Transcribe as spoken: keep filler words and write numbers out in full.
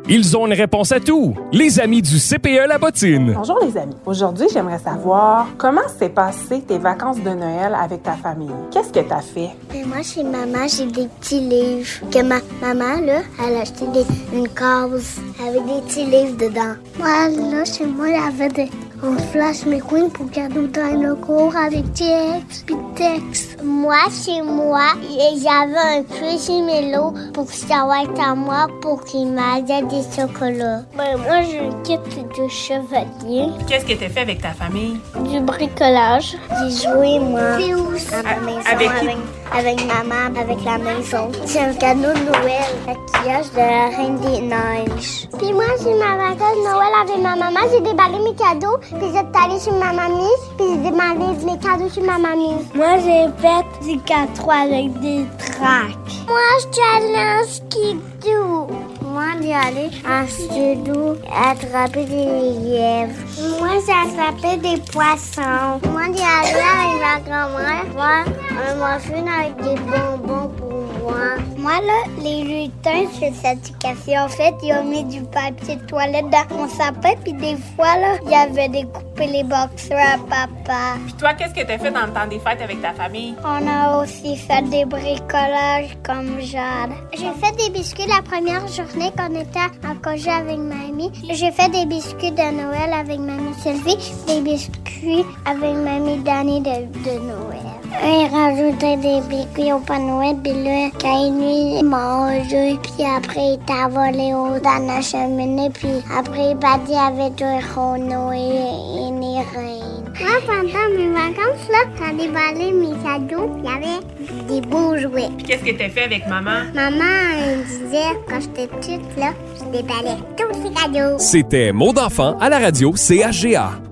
Ils ont une réponse à tout. Les amis du C P E La Bottine. Bonjour les amis. Aujourd'hui, j'aimerais savoir comment s'est passé tes vacances de Noël avec ta famille. Qu'est-ce que t'as fait? Et moi, chez maman, j'ai des petits livres. Que ma maman, là, elle a acheté des, une case avec des petits livres dedans. Moi, là, chez moi, il y avait des... On flash McQueen pour cadeau dans le cours avec T-X puis Tex. Moi, chez moi, j'avais un Crushimelo pour savoir à moi pour qu'il m'aide des chocolats. Ben, moi, j'ai un kit de chevalier. Qu'est-ce que t'as fait avec ta famille? Du bricolage. J'ai joué, moi, à la maison avec, avec, avec maman, avec la maison. J'ai un cadeau de Noël, maquillage de la Reine des Neiges. Puis moi, j'ai ma vacance de Noël avec ma maman. J'ai déballé mes cadeaux. Puis j'étais allée chez ma mamie, puis j'ai demandé mes cadeaux chez ma mamie. Moi, j'ai fait du quatre avec des tracks. Moi, je suis allée en skidoo. Moi, j'ai allé en skidoo attraper des lièvres. Moi, j'ai attrapé des poissons. Moi, j'ai allé avec ma grand-mère voir un muffin avec des bonbons pour moi. Moi, là, les lutins, c'est cette café. En fait, ils ont mis du papier de toilette dans mon sapin, puis des fois, là, il y avait découpé les boxers à papa. Puis toi, qu'est-ce que t'as fait dans le temps des fêtes avec ta famille? On a aussi fait des bricolages comme Jade. J'ai fait des biscuits la première journée qu'on était en congé avec mamie. J'ai fait des biscuits de Noël avec mamie Sylvie, des biscuits avec mamie Dani de, de Noël. Il rajoutait des biscuits au Père Noël, puis là, quand il nuit, il mangeait, puis après, il t'a volé au dans la cheminée, puis après, il a dit avec un Renaud et une reine. Moi, pendant mes vacances, là, quand j'ai déballé mes cadeaux, il y avait des beaux jouets. Puis qu'est-ce que t'as fait avec maman? Maman elle disait, quand j'étais petite, là, je déballais tous ces cadeaux. C'était Mots d'enfant à la radio C H G A.